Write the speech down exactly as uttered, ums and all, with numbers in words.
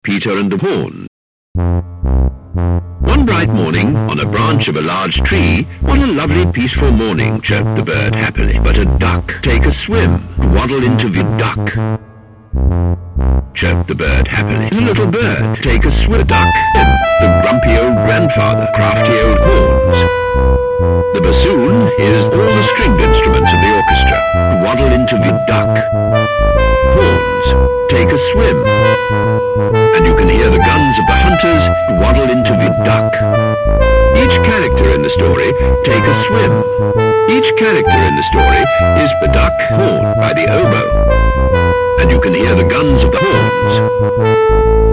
Peter and the Horn. One bright morning, on a branch of a large tree, what a lovely peaceful morning, chirped the bird happily. But a duck, take a swim, waddle into the duck, chirped the bird happily. The little bird, take a swim, duck, and the grumpy old grandfather, crafty old horns. The bassoon hears all the stringed instruments of the orchestra, waddle into the duck, horns, take a swim, and you can hear the guns of the hunters waddle into the duck. Each character in the story take a swim. Each character in the story is the duck horn by the oboe, and you can hear the guns of the horns.